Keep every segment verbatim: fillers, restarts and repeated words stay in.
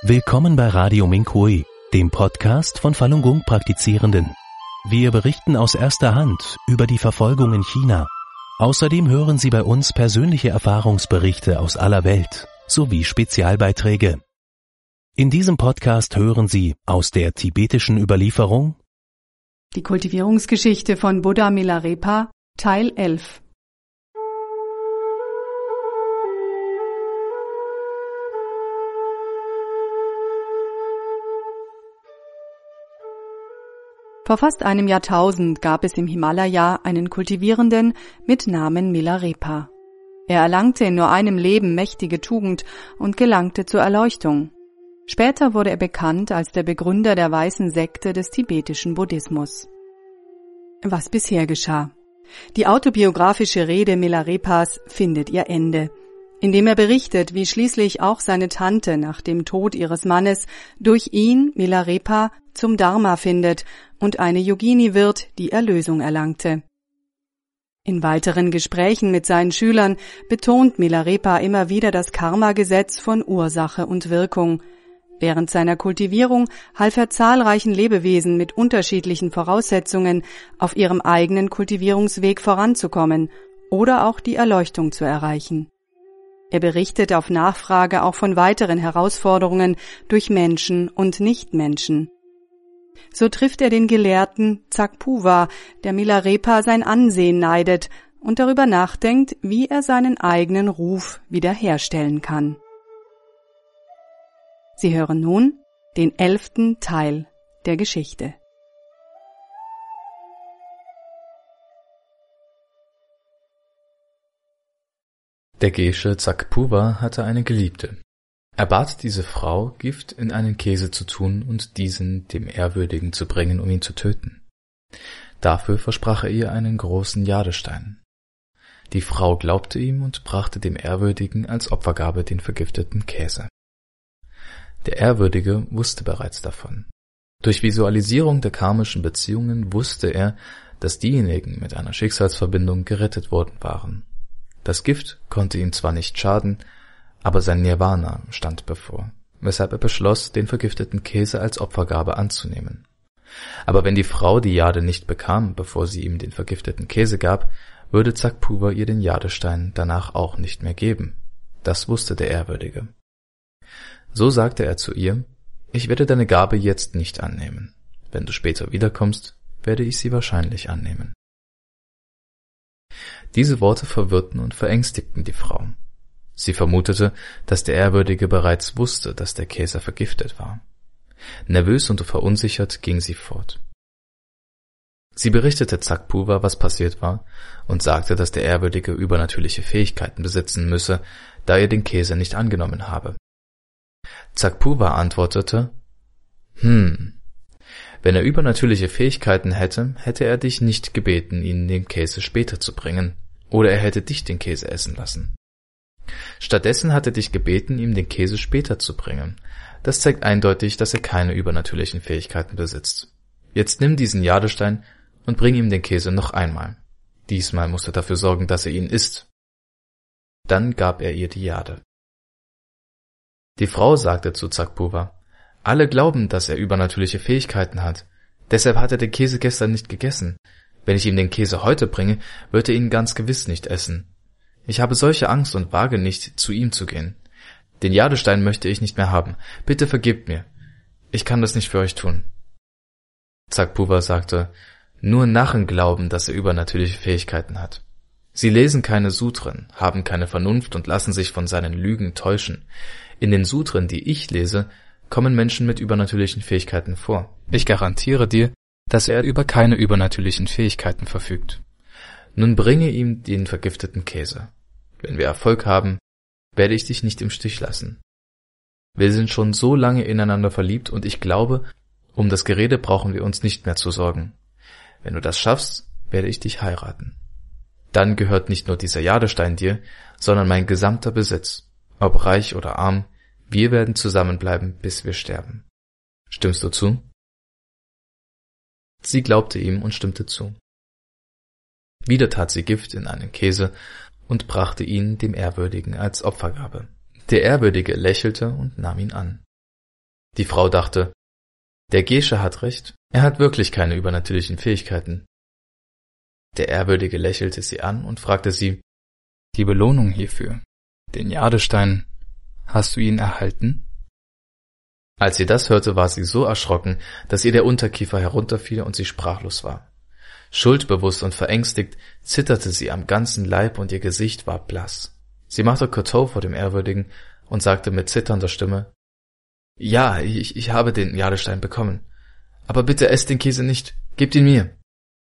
Willkommen bei Radio Minhui, dem Podcast von Falun Gong Praktizierenden. Wir berichten aus erster Hand über die Verfolgung in China. Außerdem hören Sie bei uns persönliche Erfahrungsberichte aus aller Welt sowie Spezialbeiträge. In diesem Podcast hören Sie aus der tibetischen Überlieferung die Kultivierungsgeschichte von Buddha Milarepa, Teil elf. Vor fast einem Jahrtausend gab es im Himalaya einen Kultivierenden mit Namen Milarepa. Er erlangte in nur einem Leben mächtige Tugend und gelangte zur Erleuchtung. Später wurde er bekannt als der Begründer der weißen Sekte des tibetischen Buddhismus. Was bisher geschah? Die autobiografische Rede Milarepas findet ihr Ende, indem er berichtet, wie schließlich auch seine Tante nach dem Tod ihres Mannes durch ihn, Milarepa, zum Dharma findet und eine Yogini wird, die Erlösung erlangte. In weiteren Gesprächen mit seinen Schülern betont Milarepa immer wieder das Karma-Gesetz von Ursache und Wirkung. Während seiner Kultivierung half er zahlreichen Lebewesen mit unterschiedlichen Voraussetzungen auf ihrem eigenen Kultivierungsweg voranzukommen oder auch die Erleuchtung zu erreichen. Er berichtet auf Nachfrage auch von weiteren Herausforderungen durch Menschen und Nichtmenschen. So trifft er den Gelehrten Tsakpuva, der Milarepa sein Ansehen neidet und darüber nachdenkt, wie er seinen eigenen Ruf wiederherstellen kann. Sie hören nun den elften Teil der Geschichte. Der Gesche Tsakpuva hatte eine Geliebte. Er bat diese Frau, Gift in einen Käse zu tun und diesen dem Ehrwürdigen zu bringen, um ihn zu töten. Dafür versprach er ihr einen großen Jadestein. Die Frau glaubte ihm und brachte dem Ehrwürdigen als Opfergabe den vergifteten Käse. Der Ehrwürdige wusste bereits davon. Durch Visualisierung der karmischen Beziehungen wusste er, dass diejenigen mit einer Schicksalsverbindung gerettet worden waren. Das Gift konnte ihm zwar nicht schaden, aber sein Nirvana stand bevor, weshalb er beschloss, den vergifteten Käse als Opfergabe anzunehmen. Aber wenn die Frau die Jade nicht bekam, bevor sie ihm den vergifteten Käse gab, würde Tsakpuva ihr den Jadestein danach auch nicht mehr geben. Das wusste der Ehrwürdige. So sagte er zu ihr: Ich werde deine Gabe jetzt nicht annehmen. Wenn du später wiederkommst, werde ich sie wahrscheinlich annehmen. Diese Worte verwirrten und verängstigten die Frau. Sie vermutete, dass der Ehrwürdige bereits wusste, dass der Käse vergiftet war. Nervös und verunsichert ging sie fort. Sie berichtete Tsakpuva, was passiert war, und sagte, dass der Ehrwürdige übernatürliche Fähigkeiten besitzen müsse, da er den Käse nicht angenommen habe. Tsakpuva antwortete: Hm, wenn er übernatürliche Fähigkeiten hätte, hätte er dich nicht gebeten, ihn den Käse später zu bringen, oder er hätte dich den Käse essen lassen. Stattdessen hat er dich gebeten, ihm den Käse später zu bringen. Das zeigt eindeutig, dass er keine übernatürlichen Fähigkeiten besitzt. Jetzt nimm diesen Jadestein und bring ihm den Käse noch einmal. Diesmal musst du dafür sorgen, dass er ihn isst. Dann gab er ihr die Jade. Die Frau sagte zu Tsakpuva: Alle glauben, dass er übernatürliche Fähigkeiten hat. Deshalb hat er den Käse gestern nicht gegessen. Wenn ich ihm den Käse heute bringe, wird er ihn ganz gewiss nicht essen. Ich habe solche Angst und wage nicht, zu ihm zu gehen. Den Jadestein möchte ich nicht mehr haben. Bitte vergebt mir. Ich kann das nicht für euch tun. Tsakpuva sagte: Nur Narren glauben, dass er übernatürliche Fähigkeiten hat. Sie lesen keine Sutren, haben keine Vernunft und lassen sich von seinen Lügen täuschen. In den Sutren, die ich lese, kommen Menschen mit übernatürlichen Fähigkeiten vor. Ich garantiere dir, dass er über keine übernatürlichen Fähigkeiten verfügt. Nun bringe ihm den vergifteten Käse. Wenn wir Erfolg haben, werde ich dich nicht im Stich lassen. Wir sind schon so lange ineinander verliebt und ich glaube, um das Gerede brauchen wir uns nicht mehr zu sorgen. Wenn du das schaffst, werde ich dich heiraten. Dann gehört nicht nur dieser Jadestein dir, sondern mein gesamter Besitz. Ob reich oder arm, wir werden zusammenbleiben, bis wir sterben. Stimmst du zu? Sie glaubte ihm und stimmte zu. Wieder tat sie Gift in einen Käse und brachte ihn dem Ehrwürdigen als Opfergabe. Der Ehrwürdige lächelte und nahm ihn an. Die Frau dachte, der Gesche hat recht, er hat wirklich keine übernatürlichen Fähigkeiten. Der Ehrwürdige lächelte sie an und fragte sie, die Belohnung hierfür, den Jadestein, hast du ihn erhalten? Als sie das hörte, war sie so erschrocken, dass ihr der Unterkiefer herunterfiel und sie sprachlos war. Schuldbewusst und verängstigt zitterte sie am ganzen Leib und ihr Gesicht war blass. Sie machte Kotow vor dem Ehrwürdigen und sagte mit zitternder Stimme, »Ja, ich, ich habe den Jadestein bekommen. Aber bitte esst den Käse nicht, gebt ihn mir.«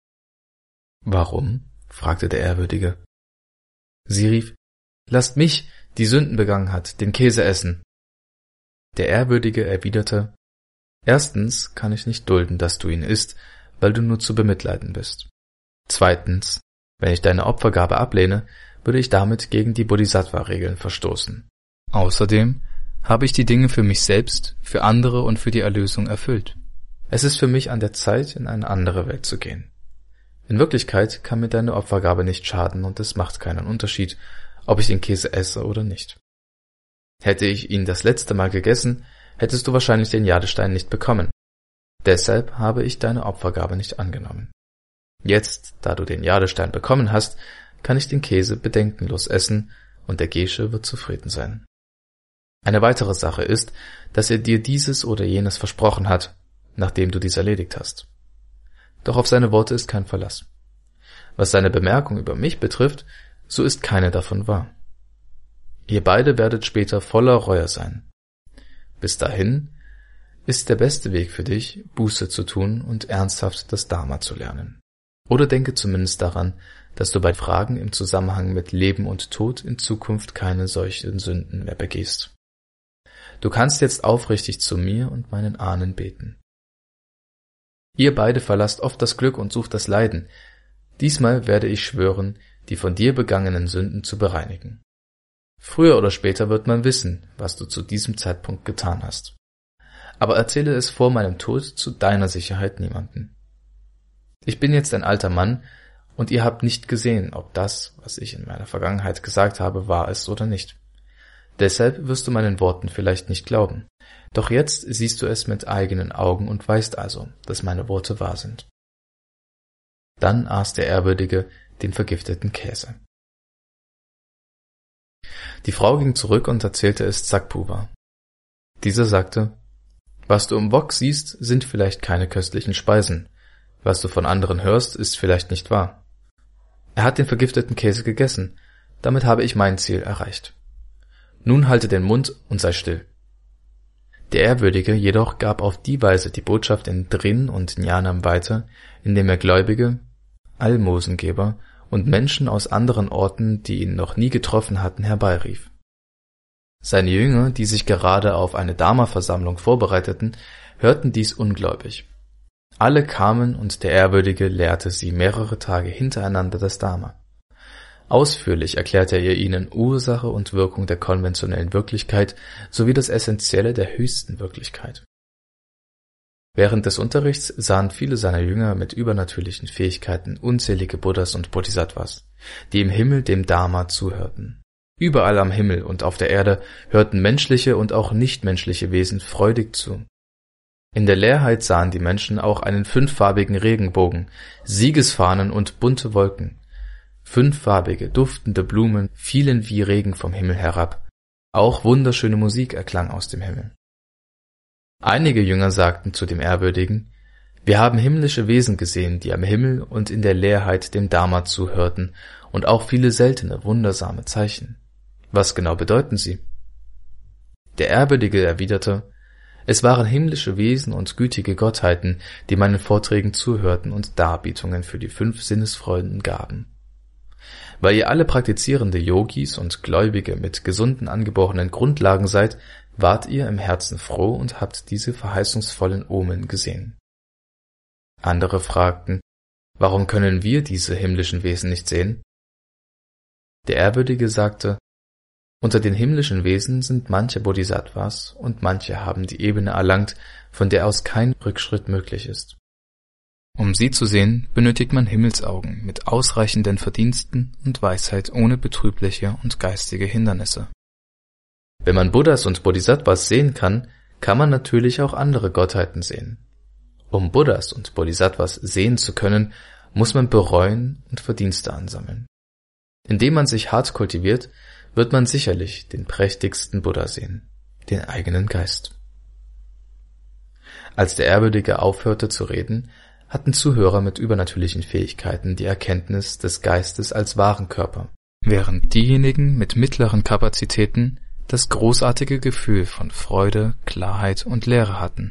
»Warum?« fragte der Ehrwürdige. Sie rief, »Lasst mich, die Sünden begangen hat, den Käse essen.« Der Ehrwürdige erwiderte, »Erstens kann ich nicht dulden, dass du ihn isst, weil du nur zu bemitleiden bist. Zweitens, wenn ich deine Opfergabe ablehne, würde ich damit gegen die Bodhisattva-Regeln verstoßen. Außerdem habe ich die Dinge für mich selbst, für andere und für die Erlösung erfüllt. Es ist für mich an der Zeit, in eine andere Welt zu gehen. In Wirklichkeit kann mir deine Opfergabe nicht schaden und es macht keinen Unterschied, ob ich den Käse esse oder nicht. Hätte ich ihn das letzte Mal gegessen, hättest du wahrscheinlich den Jadestein nicht bekommen. Deshalb habe ich deine Opfergabe nicht angenommen. Jetzt, da du den Jadestein bekommen hast, kann ich den Käse bedenkenlos essen und der Gesche wird zufrieden sein. Eine weitere Sache ist, dass er dir dieses oder jenes versprochen hat, nachdem du dies erledigt hast. Doch auf seine Worte ist kein Verlass. Was seine Bemerkung über mich betrifft, so ist keine davon wahr. Ihr beide werdet später voller Reue sein. Bis dahin ist der beste Weg für dich, Buße zu tun und ernsthaft das Dharma zu lernen. Oder denke zumindest daran, dass du bei Fragen im Zusammenhang mit Leben und Tod in Zukunft keine solchen Sünden mehr begehst. Du kannst jetzt aufrichtig zu mir und meinen Ahnen beten. Ihr beide verlasst oft das Glück und sucht das Leiden. Diesmal werde ich schwören, die von dir begangenen Sünden zu bereinigen. Früher oder später wird man wissen, was du zu diesem Zeitpunkt getan hast. Aber erzähle es vor meinem Tod zu deiner Sicherheit niemanden. Ich bin jetzt ein alter Mann, und ihr habt nicht gesehen, ob das, was ich in meiner Vergangenheit gesagt habe, wahr ist oder nicht. Deshalb wirst du meinen Worten vielleicht nicht glauben. Doch jetzt siehst du es mit eigenen Augen und weißt also, dass meine Worte wahr sind. Dann aß der Ehrwürdige den vergifteten Käse. Die Frau ging zurück und erzählte es Zakpuva. Dieser sagte, was du im Wok siehst, sind vielleicht keine köstlichen Speisen. Was du von anderen hörst, ist vielleicht nicht wahr. Er hat den vergifteten Käse gegessen, damit habe ich mein Ziel erreicht. Nun halte den Mund und sei still. Der Ehrwürdige jedoch gab auf die Weise die Botschaft in Drin und Jnanam weiter, indem er Gläubige, Almosengeber und Menschen aus anderen Orten, die ihn noch nie getroffen hatten, herbeirief. Seine Jünger, die sich gerade auf eine Dharma-Versammlung vorbereiteten, hörten dies ungläubig. Alle kamen und der Ehrwürdige lehrte sie mehrere Tage hintereinander das Dharma. Ausführlich erklärte er ihnen Ursache und Wirkung der konventionellen Wirklichkeit sowie das Essentielle der höchsten Wirklichkeit. Während des Unterrichts sahen viele seiner Jünger mit übernatürlichen Fähigkeiten unzählige Buddhas und Bodhisattvas, die im Himmel dem Dharma zuhörten. Überall am Himmel und auf der Erde hörten menschliche und auch nichtmenschliche Wesen freudig zu. In der Leerheit sahen die Menschen auch einen fünffarbigen Regenbogen, Siegesfahnen und bunte Wolken. Fünffarbige, duftende Blumen fielen wie Regen vom Himmel herab. Auch wunderschöne Musik erklang aus dem Himmel. Einige Jünger sagten zu dem Ehrwürdigen, wir haben himmlische Wesen gesehen, die am Himmel und in der Leerheit dem Dharma zuhörten und auch viele seltene, wundersame Zeichen. Was genau bedeuten sie? Der Ehrwürdige erwiderte, es waren himmlische Wesen und gütige Gottheiten, die meinen Vorträgen zuhörten und Darbietungen für die fünf Sinnesfreuden gaben. Weil ihr alle praktizierende Yogis und Gläubige mit gesunden angeborenen Grundlagen seid, wart ihr im Herzen froh und habt diese verheißungsvollen Omen gesehen. Andere fragten, warum können wir diese himmlischen Wesen nicht sehen? Der Ehrwürdige sagte, unter den himmlischen Wesen sind manche Bodhisattvas und manche haben die Ebene erlangt, von der aus kein Rückschritt möglich ist. Um sie zu sehen, benötigt man Himmelsaugen mit ausreichenden Verdiensten und Weisheit ohne betrübliche und geistige Hindernisse. Wenn man Buddhas und Bodhisattvas sehen kann, kann man natürlich auch andere Gottheiten sehen. Um Buddhas und Bodhisattvas sehen zu können, muss man bereuen und Verdienste ansammeln. Indem man sich hart kultiviert, wird man sicherlich den prächtigsten Buddha sehen, den eigenen Geist. Als der Ehrwürdige aufhörte zu reden, hatten Zuhörer mit übernatürlichen Fähigkeiten die Erkenntnis des Geistes als wahren Körper, während diejenigen mit mittleren Kapazitäten das großartige Gefühl von Freude, Klarheit und Leere hatten.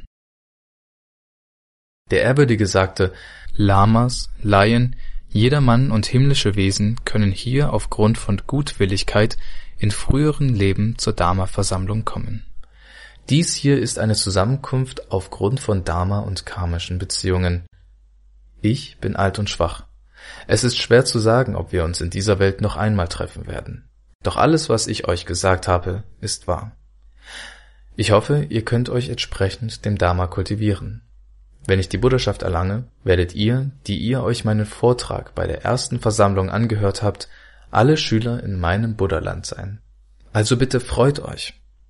Der Ehrwürdige sagte, Lamas, Laien, jedermann und himmlische Wesen können hier aufgrund von Gutwilligkeit in früheren Leben zur Dharma-Versammlung kommen. Dies hier ist eine Zusammenkunft aufgrund von Dharma und karmischen Beziehungen. Ich bin alt und schwach. Es ist schwer zu sagen, ob wir uns in dieser Welt noch einmal treffen werden. Doch alles, was ich euch gesagt habe, ist wahr. Ich hoffe, ihr könnt euch entsprechend dem Dharma kultivieren. Wenn ich die Buddhaschaft erlange, werdet ihr, die ihr euch meinen Vortrag bei der ersten Versammlung angehört habt, alle Schüler in meinem Buddhaland sein. Also bitte freut euch.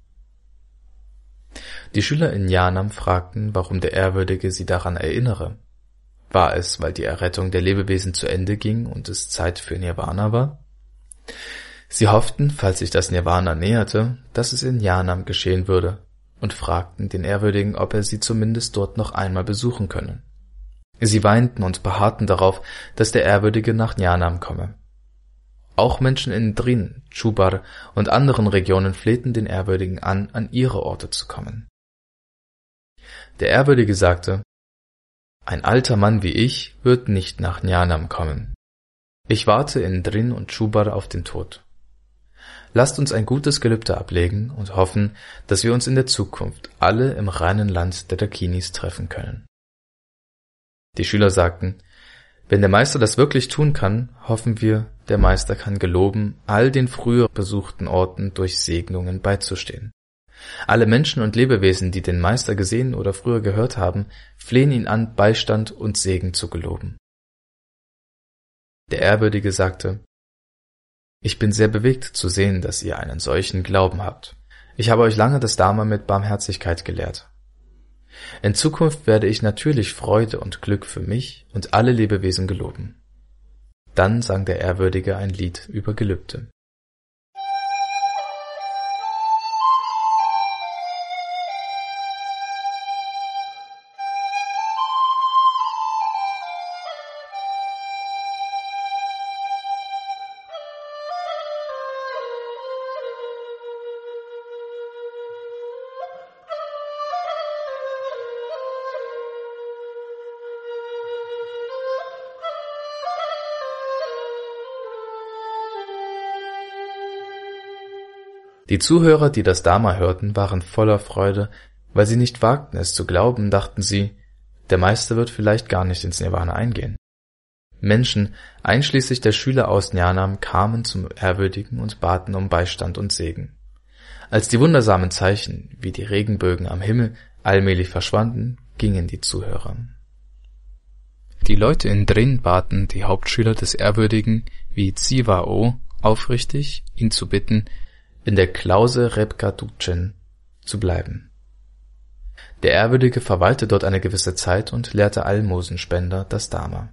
Die Schüler in Yanam fragten, warum der Ehrwürdige sie daran erinnere. War es, weil die Errettung der Lebewesen zu Ende ging und es Zeit für Nirvana war? Sie hofften, falls sich das Nirvana näherte, dass es in Yanam geschehen würde, und fragten den Ehrwürdigen, ob er sie zumindest dort noch einmal besuchen könne. Sie weinten und beharrten darauf, dass der Ehrwürdige nach Yanam komme. Auch Menschen in Drin, Chubar und anderen Regionen flehten den Ehrwürdigen an, an ihre Orte zu kommen. Der Ehrwürdige sagte, ein alter Mann wie ich wird nicht nach Yanam kommen. Ich warte in Drin und Chubar auf den Tod. Lasst uns ein gutes Gelübde ablegen und hoffen, dass wir uns in der Zukunft alle im reinen Land der Dakinis treffen können. Die Schüler sagten, wenn der Meister das wirklich tun kann, hoffen wir, der Meister kann geloben, all den früher besuchten Orten durch Segnungen beizustehen. Alle Menschen und Lebewesen, die den Meister gesehen oder früher gehört haben, flehen ihn an, Beistand und Segen zu geloben. Der Ehrwürdige sagte, ich bin sehr bewegt zu sehen, dass ihr einen solchen Glauben habt. Ich habe euch lange das Dharma mit Barmherzigkeit gelehrt. In Zukunft werde ich natürlich Freude und Glück für mich und alle Lebewesen geloben. Dann sang der Ehrwürdige ein Lied über Gelübde. Die Zuhörer, die das Dharma hörten, waren voller Freude, weil sie nicht wagten, es zu glauben, dachten sie, der Meister wird vielleicht gar nicht ins Nirvana eingehen. Menschen, einschließlich der Schüler aus Yanam, kamen zum Ehrwürdigen und baten um Beistand und Segen. Als die wundersamen Zeichen, wie die Regenbögen am Himmel, allmählich verschwanden, gingen die Zuhörer. Die Leute in Drin baten die Hauptschüler des Ehrwürdigen, wie Zivao, aufrichtig, ihn zu bitten, in der Klause Rebka Dukchen zu bleiben. Der Ehrwürdige verweilte dort eine gewisse Zeit und lehrte Almosenspender das Dharma.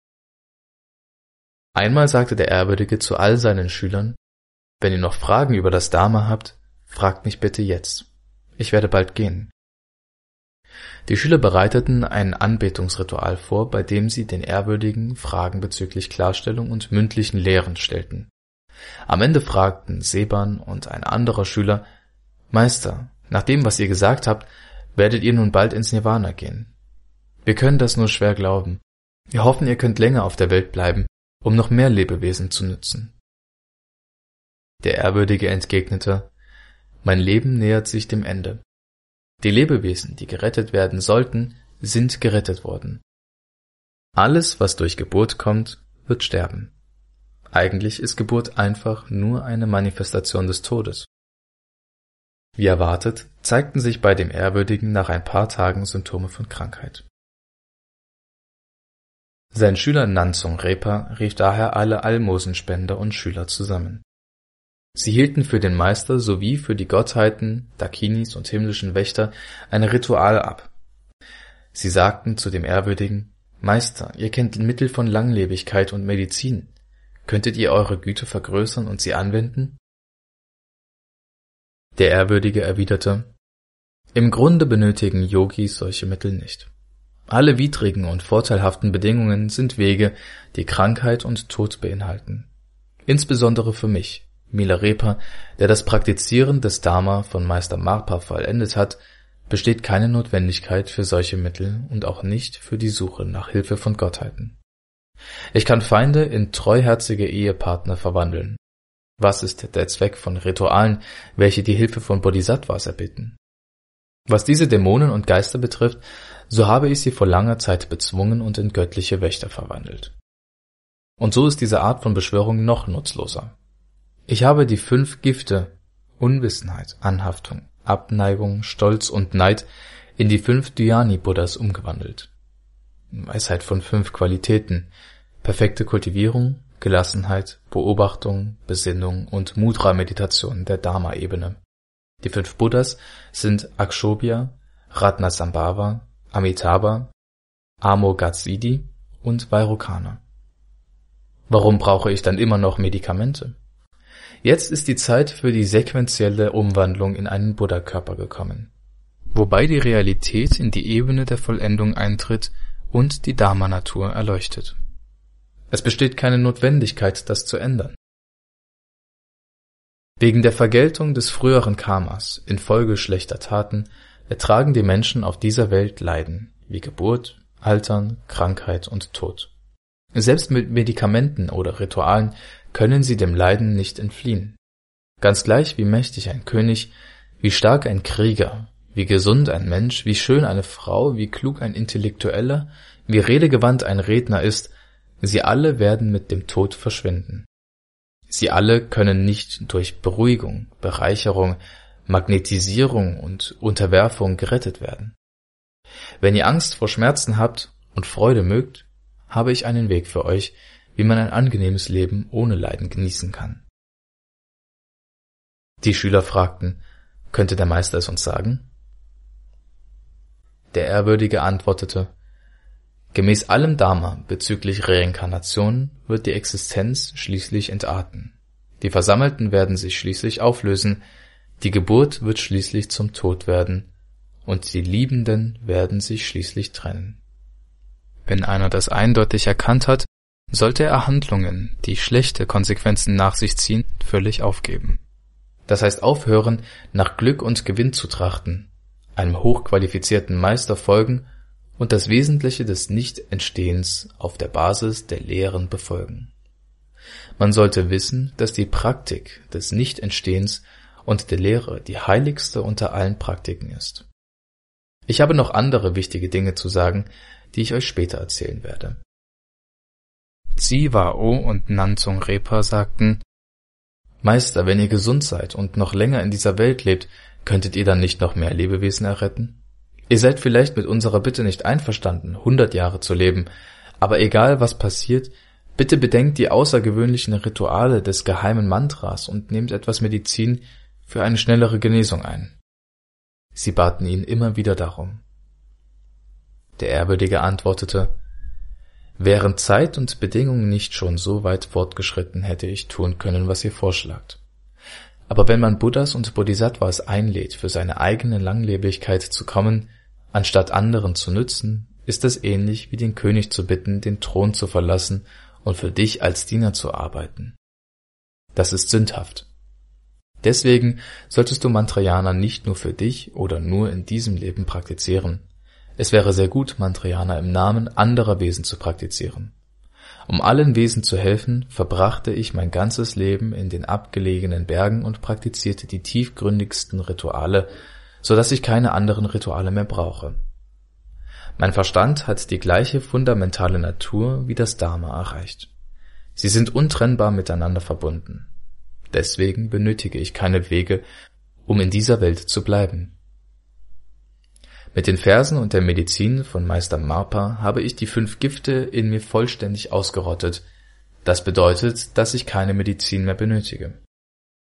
Einmal sagte der Ehrwürdige zu all seinen Schülern, wenn ihr noch Fragen über das Dharma habt, fragt mich bitte jetzt. Ich werde bald gehen. Die Schüler bereiteten ein Anbetungsritual vor, bei dem sie den Ehrwürdigen Fragen bezüglich Klarstellung und mündlichen Lehren stellten. Am Ende fragten Seban und ein anderer Schüler, Meister, nach dem, was ihr gesagt habt, werdet ihr nun bald ins Nirvana gehen. Wir können das nur schwer glauben. Wir hoffen, ihr könnt länger auf der Welt bleiben, um noch mehr Lebewesen zu nützen. Der Ehrwürdige entgegnete, mein Leben nähert sich dem Ende. Die Lebewesen, die gerettet werden sollten, sind gerettet worden. Alles, was durch Geburt kommt, wird sterben. Eigentlich ist Geburt einfach nur eine Manifestation des Todes. Wie erwartet, zeigten sich bei dem Ehrwürdigen nach ein paar Tagen Symptome von Krankheit. Sein Schüler Nansung Repa rief daher alle Almosenspender und Schüler zusammen. Sie hielten für den Meister sowie für die Gottheiten, Dakinis und himmlischen Wächter ein Ritual ab. Sie sagten zu dem Ehrwürdigen: Meister, ihr kennt Mittel von Langlebigkeit und Medizin. Könntet ihr eure Güte vergrößern und sie anwenden? Der Ehrwürdige erwiderte: Im Grunde benötigen Yogis solche Mittel nicht. Alle widrigen und vorteilhaften Bedingungen sind Wege, die Krankheit und Tod beinhalten. Insbesondere für mich, Milarepa, der das Praktizieren des Dharma von Meister Marpa vollendet hat, besteht keine Notwendigkeit für solche Mittel und auch nicht für die Suche nach Hilfe von Gottheiten. Ich kann Feinde in treuherzige Ehepartner verwandeln. Was ist der Zweck von Ritualen, welche die Hilfe von Bodhisattvas erbitten? Was diese Dämonen und Geister betrifft, so habe ich sie vor langer Zeit bezwungen und in göttliche Wächter verwandelt. Und so ist diese Art von Beschwörung noch nutzloser. Ich habe die fünf Gifte Unwissenheit, Anhaftung, Abneigung, Stolz und Neid in die fünf Dhyani-Buddhas umgewandelt. Weisheit von fünf Qualitäten: perfekte Kultivierung, Gelassenheit, Beobachtung, Besinnung und Mudra-Meditation der Dharma-Ebene. Die fünf Buddhas sind Akshobhya, Ratnasambhava, Amitabha, Amoghasiddhi und Vairocana. Warum brauche ich dann immer noch Medikamente? Jetzt ist die Zeit für die sequentielle Umwandlung in einen Buddha-Körper gekommen, wobei die Realität in die Ebene der Vollendung eintritt und die Dharma-Natur erleuchtet. Es besteht keine Notwendigkeit, das zu ändern. Wegen der Vergeltung des früheren Karmas infolge schlechter Taten ertragen die Menschen auf dieser Welt Leiden, wie Geburt, Altern, Krankheit und Tod. Selbst mit Medikamenten oder Ritualen können sie dem Leiden nicht entfliehen. Ganz gleich wie mächtig ein König, wie stark ein Krieger, wie gesund ein Mensch, wie schön eine Frau, wie klug ein Intellektueller, wie redegewandt ein Redner ist, sie alle werden mit dem Tod verschwinden. Sie alle können nicht durch Beruhigung, Bereicherung, Magnetisierung und Unterwerfung gerettet werden. Wenn ihr Angst vor Schmerzen habt und Freude mögt, habe ich einen Weg für euch, wie man ein angenehmes Leben ohne Leiden genießen kann. Die Schüler fragten: Könnte der Meister es uns sagen? Der Ehrwürdige antwortete: Gemäß allem Dharma bezüglich Reinkarnation wird die Existenz schließlich entarten. Die Versammelten werden sich schließlich auflösen, die Geburt wird schließlich zum Tod werden, und die Liebenden werden sich schließlich trennen. Wenn einer das eindeutig erkannt hat, sollte er Handlungen, die schlechte Konsequenzen nach sich ziehen, völlig aufgeben. Das heißt aufhören, nach Glück und Gewinn zu trachten, einem hochqualifizierten Meister folgen und das Wesentliche des Nicht-Entstehens auf der Basis der Lehren befolgen. Man sollte wissen, dass die Praktik des Nicht-Entstehens und der Lehre die heiligste unter allen Praktiken ist. Ich habe noch andere wichtige Dinge zu sagen, die ich euch später erzählen werde. Zivao und Nanzung Repa sagten: Meister, wenn ihr gesund seid und noch länger in dieser Welt lebt, könntet ihr dann nicht noch mehr Lebewesen erretten? Ihr seid vielleicht mit unserer Bitte nicht einverstanden, hundert Jahre zu leben, aber egal was passiert, bitte bedenkt die außergewöhnlichen Rituale des geheimen Mantras und nehmt etwas Medizin für eine schnellere Genesung ein. Sie baten ihn immer wieder darum. Der Ehrwürdige antwortete: Wären Zeit und Bedingungen nicht schon so weit fortgeschritten, hätte ich tun können, was ihr vorschlagt. Aber wenn man Buddhas und Bodhisattvas einlädt, für seine eigene Langlebigkeit zu kommen, anstatt anderen zu nützen, ist es ähnlich wie den König zu bitten, den Thron zu verlassen und für dich als Diener zu arbeiten. Das ist sündhaft. Deswegen solltest du Mantrayana nicht nur für dich oder nur in diesem Leben praktizieren. Es wäre sehr gut, Mantrayana im Namen anderer Wesen zu praktizieren. Um allen Wesen zu helfen, verbrachte ich mein ganzes Leben in den abgelegenen Bergen und praktizierte die tiefgründigsten Rituale, so dass ich keine anderen Rituale mehr brauche. Mein Verstand hat die gleiche fundamentale Natur wie das Dharma erreicht. Sie sind untrennbar miteinander verbunden. Deswegen benötige ich keine Wege, um in dieser Welt zu bleiben. Mit den Versen und der Medizin von Meister Marpa habe ich die fünf Gifte in mir vollständig ausgerottet. Das bedeutet, dass ich keine Medizin mehr benötige.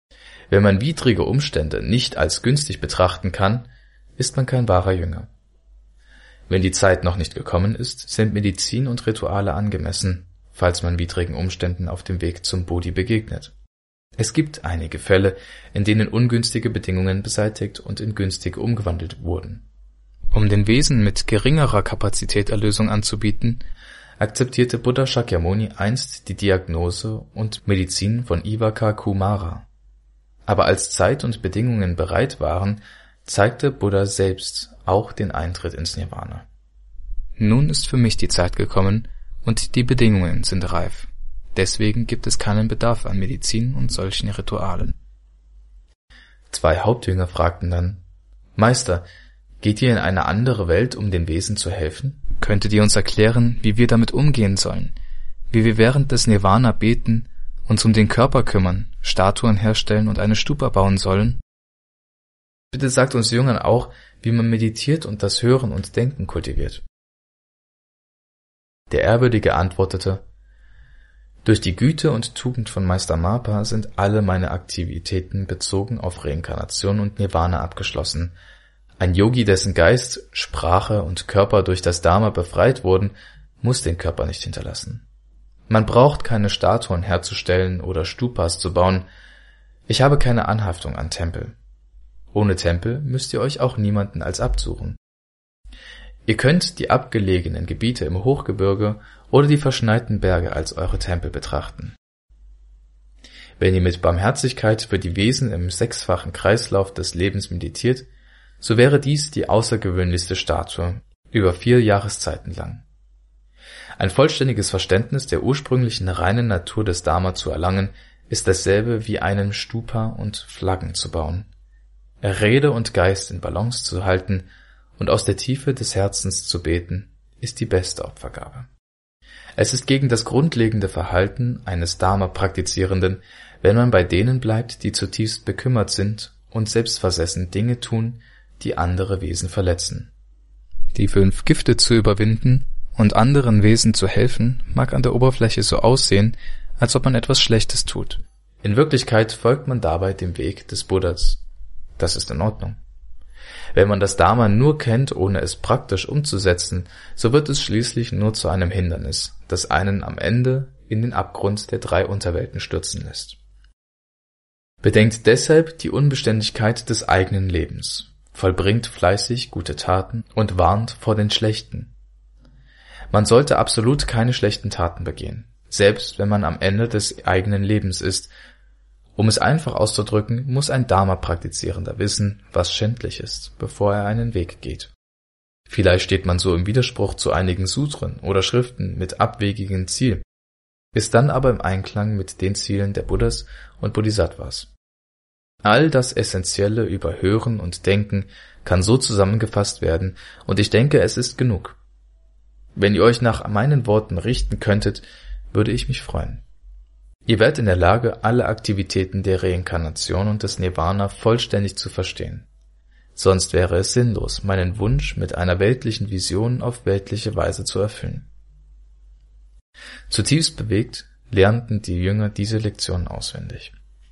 Wenn man widrige Umstände nicht als günstig betrachten kann, ist man kein wahrer Jünger. Wenn die Zeit noch nicht gekommen ist, sind Medizin und Rituale angemessen, falls man widrigen Umständen auf dem Weg zum Bodhi begegnet. Es gibt einige Fälle, in denen ungünstige Bedingungen beseitigt und in günstige umgewandelt wurden. Um den Wesen mit geringerer Kapazität Erlösung anzubieten, akzeptierte Buddha Shakyamuni einst die Diagnose und Medizin von Ivaka Kumara. Aber als Zeit und Bedingungen bereit waren, zeigte Buddha selbst auch den Eintritt ins Nirvana. Nun ist für mich die Zeit gekommen und die Bedingungen sind reif. Deswegen gibt es keinen Bedarf an Medizin und solchen Ritualen. Zwei Hauptjünger fragten dann: Meister, geht ihr in eine andere Welt, um den Wesen zu helfen? Könntet ihr uns erklären, wie wir damit umgehen sollen? Wie wir während des Nirvana beten, uns um den Körper kümmern, Statuen herstellen und eine Stupa bauen sollen? Bitte sagt uns Jüngern auch, wie man meditiert und das Hören und Denken kultiviert. Der Ehrwürdige antwortete: Durch die Güte und Tugend von Meister Marpa sind alle meine Aktivitäten bezogen auf Reinkarnation und Nirvana abgeschlossen. Ein Yogi, dessen Geist, Sprache und Körper durch das Dharma befreit wurden, muss den Körper nicht hinterlassen. Man braucht keine Statuen herzustellen oder Stupas zu bauen. Ich habe keine Anhaftung an Tempel. Ohne Tempel müsst ihr euch auch niemanden als Abt suchen. Ihr könnt die abgelegenen Gebiete im Hochgebirge oder die verschneiten Berge als eure Tempel betrachten. Wenn ihr mit Barmherzigkeit für die Wesen im sechsfachen Kreislauf des Lebens meditiert, so wäre dies die außergewöhnlichste Statue, über vier Jahreszeiten lang. Ein vollständiges Verständnis der ursprünglichen reinen Natur des Dharma zu erlangen, ist dasselbe wie einen Stupa und Flaggen zu bauen. Rede und Geist in Balance zu halten und aus der Tiefe des Herzens zu beten, ist die beste Opfergabe. Es ist gegen das grundlegende Verhalten eines Dharma-Praktizierenden, wenn man bei denen bleibt, die zutiefst bekümmert sind und selbstversessen Dinge tun, die andere Wesen verletzen. Die fünf Gifte zu überwinden und anderen Wesen zu helfen, mag an der Oberfläche so aussehen, als ob man etwas Schlechtes tut. In Wirklichkeit folgt man dabei dem Weg des Buddhas. Das ist in Ordnung. Wenn man das Dharma nur kennt, ohne es praktisch umzusetzen, so wird es schließlich nur zu einem Hindernis, das einen am Ende in den Abgrund der drei Unterwelten stürzen lässt. Bedenkt deshalb die Unbeständigkeit des eigenen Lebens, vollbringt fleißig gute Taten und warnt vor den schlechten. Man sollte absolut keine schlechten Taten begehen, selbst wenn man am Ende des eigenen Lebens ist. Um es einfach auszudrücken, muss ein Dharma-Praktizierender wissen, was schändlich ist, bevor er einen Weg geht. Vielleicht steht man so im Widerspruch zu einigen Sutren oder Schriften mit abwegigem Ziel, ist dann aber im Einklang mit den Zielen der Buddhas und Bodhisattvas. All das Essentielle über Hören und Denken kann so zusammengefasst werden, und ich denke, es ist genug. Wenn ihr euch nach meinen Worten richten könntet, würde ich mich freuen. Ihr werdet in der Lage, alle Aktivitäten der Reinkarnation und des Nirvana vollständig zu verstehen. Sonst wäre es sinnlos, meinen Wunsch mit einer weltlichen Vision auf weltliche Weise zu erfüllen. Zutiefst bewegt lernten die Jünger diese Lektion auswendig.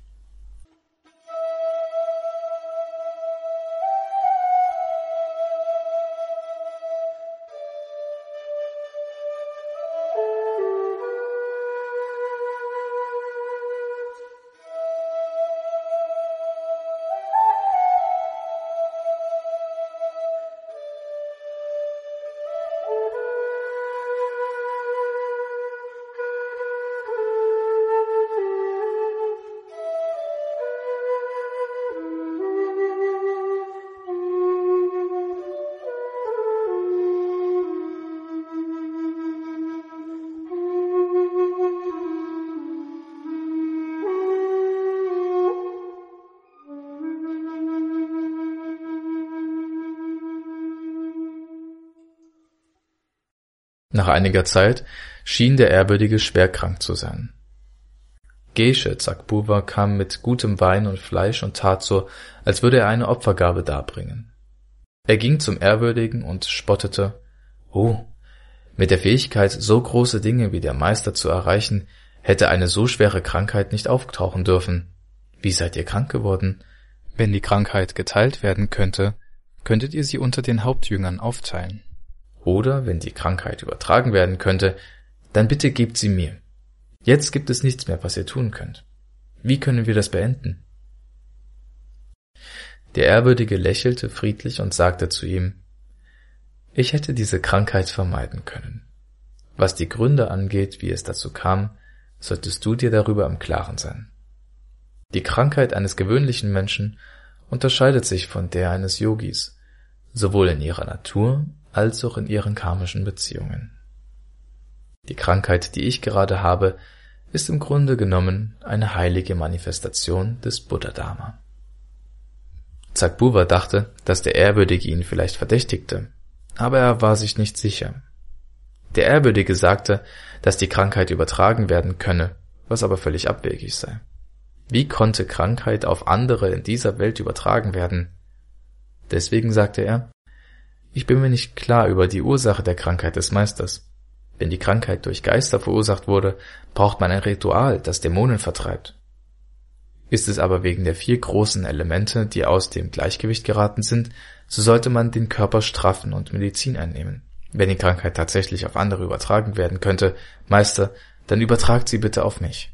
Nach einiger Zeit schien der Ehrwürdige schwer krank zu sein. Geshe Zakbuwa kam mit gutem Wein und Fleisch und tat so, als würde er eine Opfergabe darbringen. Er ging zum Ehrwürdigen und spottete: »Oh, mit der Fähigkeit, so große Dinge wie der Meister zu erreichen, hätte eine so schwere Krankheit nicht auftauchen dürfen. Wie seid ihr krank geworden? Wenn die Krankheit geteilt werden könnte, könntet ihr sie unter den Hauptjüngern aufteilen. Oder wenn die Krankheit übertragen werden könnte, dann bitte gebt sie mir. Jetzt gibt es nichts mehr, was ihr tun könnt. Wie können wir das beenden? Der Ehrwürdige lächelte friedlich und sagte zu ihm: Ich hätte diese Krankheit vermeiden können. Was die Gründe angeht, wie es dazu kam, solltest du dir darüber im Klaren sein. Die Krankheit eines gewöhnlichen Menschen unterscheidet sich von der eines Yogis, sowohl in ihrer Natur als auch in ihren karmischen Beziehungen. Die Krankheit, die ich gerade habe, ist im Grunde genommen eine heilige Manifestation des Buddha-Dharma. Tsakbuwa dachte, dass der Ehrwürdige ihn vielleicht verdächtigte, aber er war sich nicht sicher. Der Ehrwürdige sagte, dass die Krankheit übertragen werden könne, was aber völlig abwegig sei. Wie konnte Krankheit auf andere in dieser Welt übertragen werden? Deswegen sagte er: Ich bin mir nicht klar über die Ursache der Krankheit des Meisters. Wenn die Krankheit durch Geister verursacht wurde, braucht man ein Ritual, das Dämonen vertreibt. Ist es aber wegen der vier großen Elemente, die aus dem Gleichgewicht geraten sind, so sollte man den Körper straffen und Medizin einnehmen. Wenn die Krankheit tatsächlich auf andere übertragen werden könnte, Meister, dann übertragt sie bitte auf mich.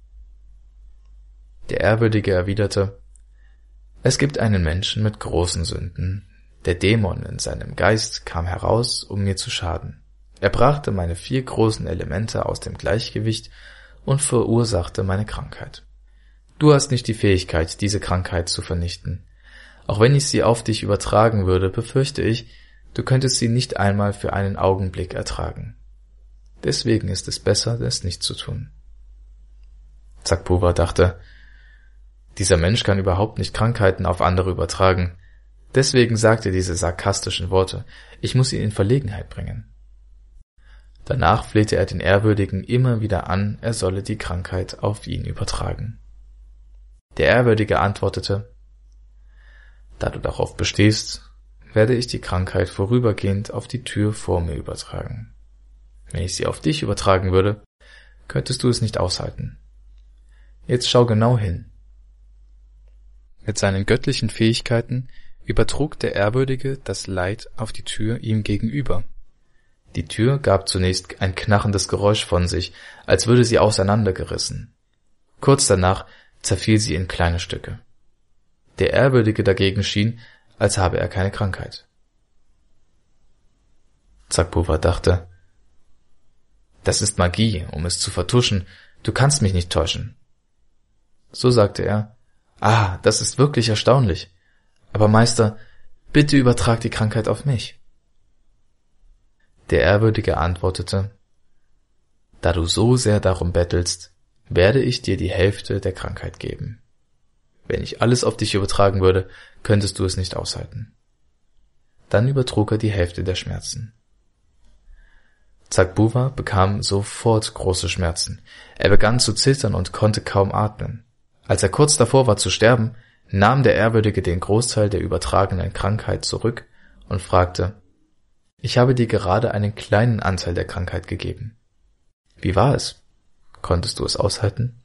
Der Ehrwürdige erwiderte: Es gibt einen Menschen mit großen Sünden. Der Dämon in seinem Geist kam heraus, um mir zu schaden. Er brachte meine vier großen Elemente aus dem Gleichgewicht und verursachte meine Krankheit. Du hast nicht die Fähigkeit, diese Krankheit zu vernichten. Auch wenn ich sie auf dich übertragen würde, befürchte ich, du könntest sie nicht einmal für einen Augenblick ertragen. Deswegen ist es besser, es nicht zu tun. Tsakbuwa dachte: Dieser Mensch kann überhaupt nicht Krankheiten auf andere übertragen. Deswegen sagt er diese sarkastischen Worte. Ich muss ihn in Verlegenheit bringen. Danach flehte er den Ehrwürdigen immer wieder an, er solle die Krankheit auf ihn übertragen. Der Ehrwürdige antwortete: Da du darauf bestehst, werde ich die Krankheit vorübergehend auf die Tür vor mir übertragen. Wenn ich sie auf dich übertragen würde, könntest du es nicht aushalten. Jetzt schau genau hin. Mit seinen göttlichen Fähigkeiten übertrug der Ehrwürdige das Leid auf die Tür ihm gegenüber. Die Tür gab zunächst ein knarrendes Geräusch von sich, als würde sie auseinandergerissen. Kurz danach zerfiel sie in kleine Stücke. Der Ehrwürdige dagegen schien, als habe er keine Krankheit. Tsakbuwa dachte: Das ist Magie, um es zu vertuschen. Du kannst mich nicht täuschen. So sagte er: Ah, das ist wirklich erstaunlich. Aber Meister, bitte übertrag die Krankheit auf mich. Der Ehrwürdige antwortete: Da du so sehr darum bettelst, werde ich dir die Hälfte der Krankheit geben. Wenn ich alles auf dich übertragen würde, könntest du es nicht aushalten. Dann übertrug er die Hälfte der Schmerzen. Tsakbuwa bekam sofort große Schmerzen. Er begann zu zittern und konnte kaum atmen. Als er kurz davor war zu sterben, nahm der Ehrwürdige den Großteil der übertragenen Krankheit zurück und fragte: Ich habe dir gerade einen kleinen Anteil der Krankheit gegeben. Wie war es? Konntest du es aushalten?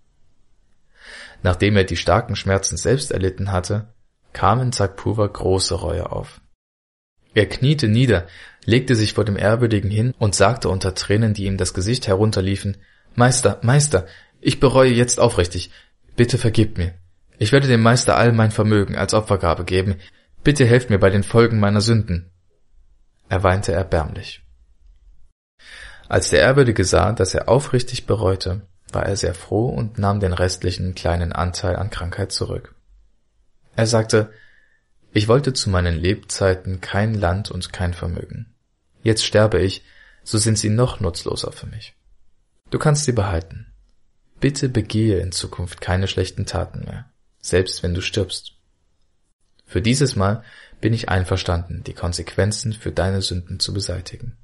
Nachdem er die starken Schmerzen selbst erlitten hatte, kam in Tsakbuwa große Reue auf. Er kniete nieder, legte sich vor dem Ehrwürdigen hin und sagte unter Tränen, die ihm das Gesicht herunterliefen: Meister, Meister, ich bereue jetzt aufrichtig. Bitte vergib mir. Ich werde dem Meister all mein Vermögen als Opfergabe geben. Bitte helft mir bei den Folgen meiner Sünden. Er weinte erbärmlich. Als der Ehrwürdige sah, dass er aufrichtig bereute, war er sehr froh und nahm den restlichen kleinen Anteil an Krankheit zurück. Er sagte: Ich wollte zu meinen Lebzeiten kein Land und kein Vermögen. Jetzt sterbe ich, so sind sie noch nutzloser für mich. Du kannst sie behalten. Bitte begehe in Zukunft keine schlechten Taten mehr, selbst wenn du stirbst. Für dieses Mal bin ich einverstanden, die Konsequenzen für deine Sünden zu beseitigen.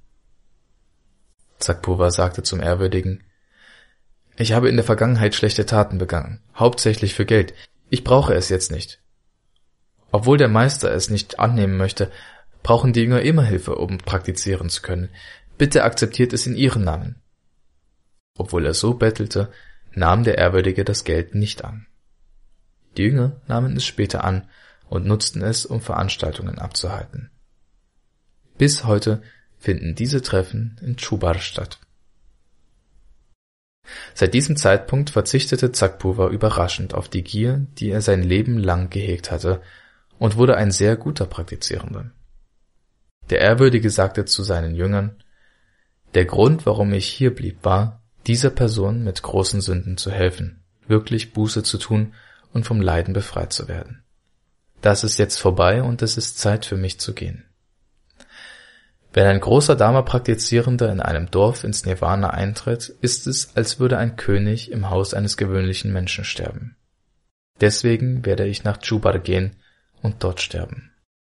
Tsakbuwa sagte zum Ehrwürdigen: Ich habe in der Vergangenheit schlechte Taten begangen, hauptsächlich für Geld. Ich brauche es jetzt nicht. Obwohl der Meister es nicht annehmen möchte, brauchen die Jünger immer Hilfe, um praktizieren zu können. Bitte akzeptiert es in ihren Namen. Obwohl er so bettelte, nahm der Ehrwürdige das Geld nicht an. Die Jünger nahmen es später an und nutzten es, um Veranstaltungen abzuhalten. Bis heute finden diese Treffen in Chubar statt. Seit diesem Zeitpunkt verzichtete Zakpura überraschend auf die Gier, die er sein Leben lang gehegt hatte, und wurde ein sehr guter Praktizierender. Der Ehrwürdige sagte zu seinen Jüngern: Der Grund, warum ich hier blieb, war, dieser Person mit großen Sünden zu helfen, wirklich Buße zu tun und vom Leiden befreit zu werden. Das ist jetzt vorbei und es ist Zeit für mich zu gehen. Wenn ein großer Dharma-Praktizierender in einem Dorf ins Nirvana eintritt, ist es, als würde ein König im Haus eines gewöhnlichen Menschen sterben. Deswegen werde ich nach Chubar gehen und dort sterben.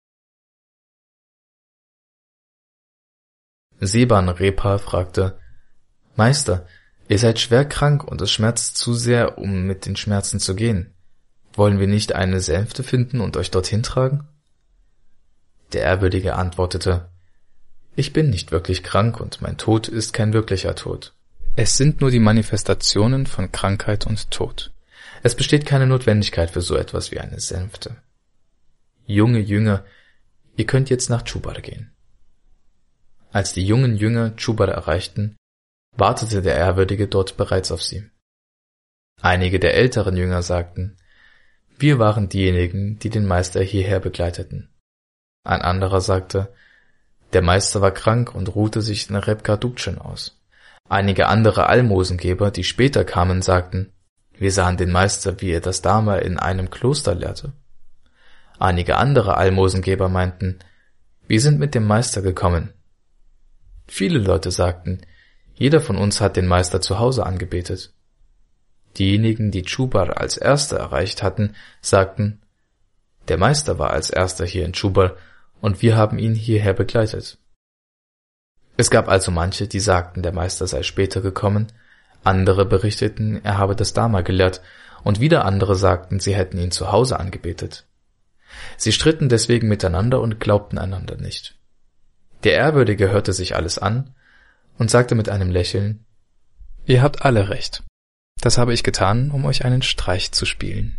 Seban Repa fragte: Meister, ihr seid schwer krank und es schmerzt zu sehr, um mit den Schmerzen zu gehen. Wollen wir nicht eine Sänfte finden und euch dorthin tragen? Der Ehrwürdige antwortete: Ich bin nicht wirklich krank und mein Tod ist kein wirklicher Tod. Es sind nur die Manifestationen von Krankheit und Tod. Es besteht keine Notwendigkeit für so etwas wie eine Sänfte. Junge Jünger, ihr könnt jetzt nach Chubar gehen. Als die jungen Jünger Chubar erreichten, wartete der Ehrwürdige dort bereits auf sie. Einige der älteren Jünger sagten: Wir waren diejenigen, die den Meister hierher begleiteten. Ein anderer sagte: Der Meister war krank und ruhte sich in Rebka Dukchen aus. Einige andere Almosengeber, die später kamen, sagten: Wir sahen den Meister, wie er das Dharma in einem Kloster lehrte. Einige andere Almosengeber meinten: Wir sind mit dem Meister gekommen. Viele Leute sagten: Jeder von uns hat den Meister zu Hause angebetet. Diejenigen, die Chubar als Erste erreicht hatten, sagten: Der Meister war als Erster hier in Chubar und wir haben ihn hierher begleitet. Es gab also manche, die sagten, der Meister sei später gekommen, andere berichteten, er habe das Dharma gelehrt, und wieder andere sagten, sie hätten ihn zu Hause angebetet. Sie stritten deswegen miteinander und glaubten einander nicht. Der Ehrwürdige hörte sich alles an und sagte mit einem Lächeln: Ihr habt alle recht. Das habe ich getan, um euch einen Streich zu spielen.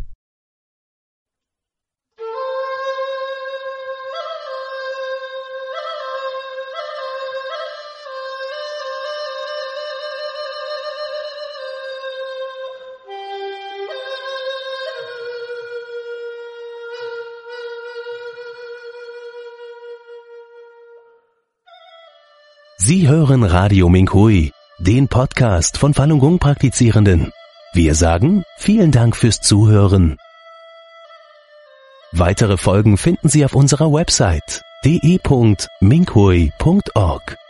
Sie hören Radio Minhui, den Podcast von Falun Gong Praktizierenden. Wir sagen vielen Dank fürs Zuhören. Weitere Folgen finden Sie auf unserer Website d e punkt minhui punkt org.